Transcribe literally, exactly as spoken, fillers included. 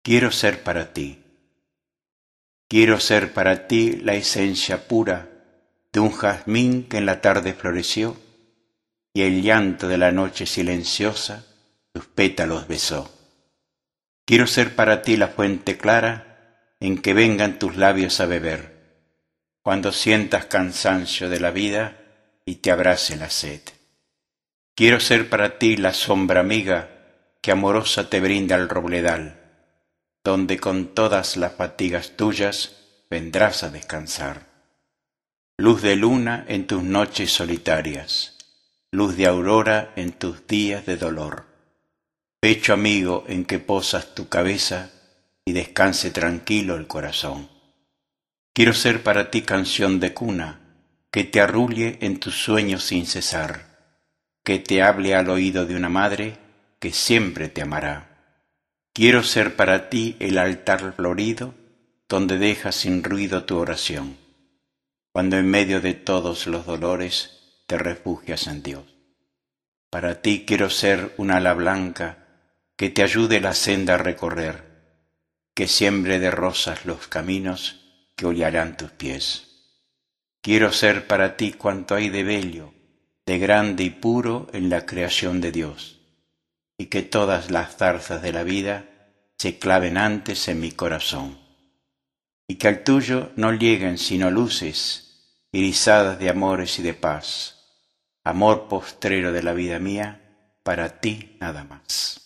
Quiero ser para ti. Quiero ser para ti la esencia pura de un jazmín que en la tarde floreció y el llanto de la noche silenciosa sus pétalos besó. Quiero ser para ti la fuente clara en que vengan tus labios a beber, cuando sientas cansancio de la vida y te abrace la sed. Quiero ser para ti la sombra amiga que amorosa te brinda el robledal, donde con todas las fatigas tuyas vendrás a descansar. Luz de luna en tus noches solitarias, luz de aurora en tus días de dolor, pecho amigo en que posas tu cabeza y descanse tranquilo el corazón. Quiero ser para ti canción de cuna que te arrulle en tus sueños sin cesar, que te hable al oído de una madre que siempre te amará. Quiero ser para ti el altar florido donde dejas sin ruido tu oración, cuando en medio de todos los dolores te refugias en Dios. Para ti quiero ser un ala blanca que te ayude la senda a recorrer, que siembre de rosas los caminos que hollarán tus pies. Quiero ser para ti cuanto hay de bello, de grande y puro en la creación de Dios, y que todas las zarzas de la vida se claven antes en mi corazón, y que al tuyo no lleguen sino luces irisadas de amores y de paz, amor postrero de la vida mía, para ti nada más.